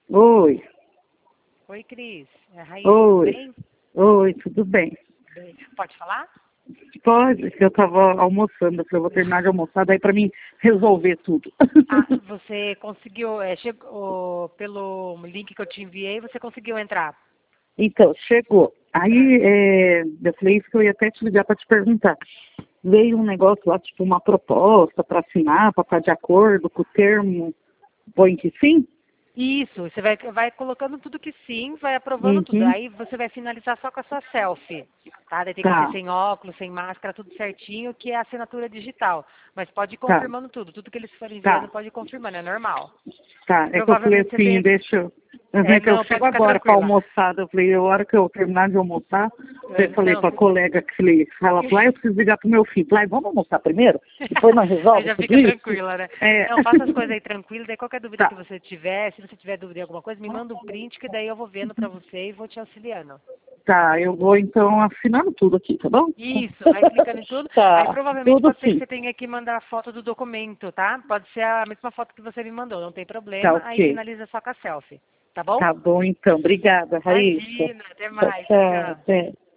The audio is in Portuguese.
Oi, Oi, Cris. É a Raíssa, tudo oi, bem? oi, tudo bem? Bem. Pode falar? Pode, que eu tava almoçando, eu falei, eu vou terminar de almoçar, daí pra mim resolver tudo. Ah, você conseguiu, chegou pelo link que eu te enviei, você conseguiu entrar? Então, chegou. Ah, Aí, eu falei isso que eu ia até te ligar pra te perguntar. Veio um negócio lá, tipo uma proposta pra assinar, pra estar de acordo com o termo, põe que sim? Isso, você vai colocando tudo que sim, vai aprovando tudo. Uhum, Aí você vai finalizar só com a sua selfie, tá? Daí tem que ser tá, sem óculos, sem máscara, tudo certinho, que é a assinatura digital. Mas pode ir tá, confirmando tudo. Tudo que eles forem enviando tá, pode ir confirmando, é normal. tá. É que eu falei Provavelmente você assim, tem... deixa eu. Uhum, que eu Não, chego pode ficar agora pra tranquila. almoçar, eu falei, a hora que eu terminar de almoçar, eu falei Não, com a colega que falei, ela falou, eu preciso ligar pro meu filho. Falei, vamos almoçar primeiro? Depois nós Aí resolve já tudo fica isso? tranquila, né? É. Não, faça as coisas aí tranquilo, daí qualquer dúvida que Tá, você tiver, se você tiver dúvida em alguma coisa, me manda um print que daí eu vou vendo pra você e vou te auxiliando. tá, eu vou então assinando tudo aqui, tá bom? Isso, vai clicando em tudo, aí Tá, provavelmente tudo pode ser que sim. você tenha que mandar a foto do documento, tá? Pode ser a mesma foto que você me mandou, não tem Tá problema, aí ok. finaliza só com a selfie, tá bom? Tá bom então. Obrigada, Raíssa. Imagina, até Tchau, mais, tchau, tchau. tchau. Até.